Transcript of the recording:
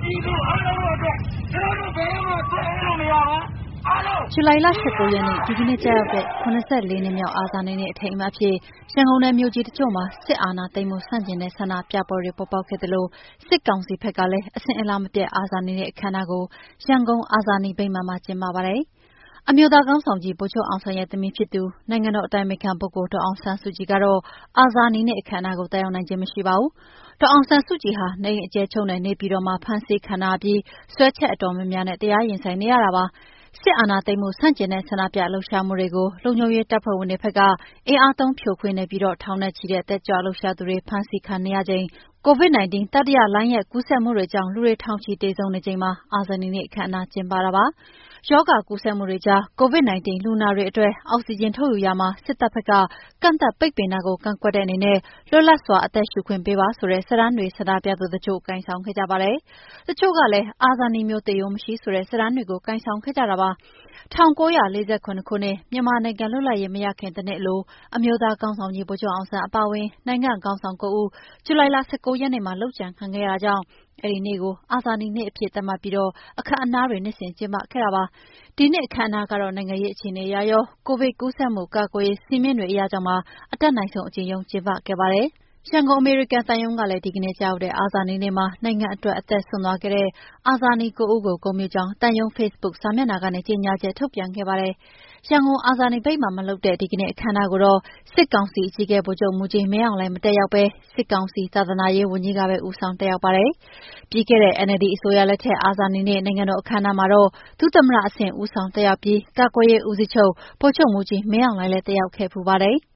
ဇူလိုင်လ 19 ရက်နေ့ဒီကနေ့ကျရောက်တဲ့74နှစ်မြောက်အာဇာနည်နေ့အထိမ်းအမှတ်အဖြစ်ရန်ကုန်နယ်မြို့ကြီးတချို့မှာစစ်အာဏာသိမ်းမှုဆန့်ကျင်တဲ့ဆန္ဒပြပွဲတွေပေါ်ပေါက်ခဲ့သလိုစစ်ကောင်စီဘက်ကလည်းအစဉ်အလာမပြတ်အာဇာနည်နေ့အခမ်းအနားကိုရန်ကုန်အာဇာနည်ဗိမာန်မှာကျင်းပပါတယ်။အမျိုးသားခေါင်းဆောင်ကြီးဗိုလ်ချုပ်အောင်ဆန်းရဲ့သမီးဖြစ်သူနိုင်ငံတော်အတိုင်ပင်ခံပုဂ္ဂိုလ်ဒေါ်အောင်ဆန်းစုကြည်ကတော့အာဇာနည်နေ့အခမ်းအနားကိုတက်ရောက်နိုင်ခြင်းမရှိပါဘူး။ဒေါ်အောင်ဆန်းစုကြည်ဟာနေအိမ်အကျယ်ချုပ်နဲ့နေပြည်တော်မှာဖမ်းဆီးခံထားပြီးစွဲချက်အတော်များများနဲ့တရားရင်ဆိုင်နေရတာပါ။စစ်အာဏာသိမ်းမှုဆန့်ကျင်တဲ့ဆန္ဒပြလှုပ်ရှားမှုတွေကိုလုံခြုံရေးတပ်ဖွဲ့ဝင်တွေဘက်ကအင်အားသုံးဖြိုခွင်းနေပြီးထောင်နဲ့ချီတဲ့တက်ကြွလှုပ်ရှားသူတွေဖမ်းဆီးခံနေရချိန် COVID-19 တတိယလှိုင်းရဲ့ကူးစက်မှုတွေကြောင့်လူတွေထောင်ချီသေဆုံးနေချိန်မှာအာဇာနည်နေ့အခမ်းအနားကျင်းပတာပါ။ရောဂါကူးစက်မှုတွေကြား COVID-19 လူနာတွေအတွက်အောက်ဆီဂျင်ထုတ်ယူရာမှာစစ်တပ်ဘက်ကကန့်သတ်ပိတ်ပင်တာကိုကန့်ကွက်တဲ့အနေနဲ့လွတ်လပ်စွာအသက်ရှူခွင့်ပေးပါဆိုတဲ့စာတမ်းတွေဆန္ဒပြသူတချို့ကိုင်ဆောင်ခဲ့ကြပါတယ်။တချို့ကလည်းအာဇာနည်မျိုးသေရိုးမရှိဆိုတဲ့စာတမ်းတွေကိုကိုင်ဆောင်ခဲ့ကြတာပါ။1947ခုနှစ်မြန်မာနိုင်ငံလွတ်လပ်ရေးမရခင်တနှစ်လိုအမျိုးသားခေါင်းဆောင်ကြီးဗိုလ်ချုပ်အောင်ဆန်းအပါအဝင်နိုင်ငံခေါင်းဆောင်9ဦးဇူလိုင်လ19ရက်နေ့မှာလုပ်ကြံခံခဲ့ရတာကြောင့်အဲဒီနေ့ကိုအာဇာနည်နေ့အဖြစ်သတ်မှတ်ပြီးအခမ်းအနားတွေနှစ်စဉ်ကျင်းပခဲ့တာပါ။ဒီနှစ်အခမ်းအနားကတော့နိုင်ငံရေးအခြေအနေအရရောကိုဗစ်ကူးစက်မှုကာကွယ်ရေးစည်းမျဉ်းတွေအရကြောင့်ပါအတက်နိုင်ဆုံးအကျဉ်းချုပ်ကျင်းပခဲ့ပါတယ်။ရန်ကုန်အမေရိကန်သံရုံးကလည်းဒီကနေ့ကျရောက်တဲ့အာဇာနည်နေ့မှာနိုင်ငံအတွက်အသက်စွန့်သွားခဲ့တဲ့အာဇာနည်9ဦးကိုဂုဏ်ပြုကြောင်းသံရုံးဖေ့စ်ဘုတ်စာမျက်နှာကနေကြေညာချက်ထုတ်ပြန်ခဲ့ပါတယ်။ရန်ကုန်အာဇာနည်ဗိမာန်မှာလုပ်တဲ့ဒီကနေ့အခမ်းအနားကိုတော့စစ်ကောင်စီအကြီးအကဲဗိုလ်ချုပ်မှူးကြီးမင်းအောင်လှိုင်မတက်ရောက်ပဲစစ်ကောင်စီသာသနာရေးဝန်ကြီးကပဲဦးဆောင်တက်ရောက်ပါတယ်။ပြီးခဲ့တဲ့ NLD အစိုးရလက်ထက်အာဇာနည်နေ့နိုင်ငံတော်အခမ်းအနားမှာတော့ဒုသမ္မတအဆင့်ဦးဆောင်တက်ရောက်ပြီးကာကွယ်ရေးဦးစီးချုပ်ဗိုလ်ချုပ်မှူးကြီးမင်းအောင်လှိုင်လည်းတက်ရောက်ခဲ့ဖူးပါတယ်။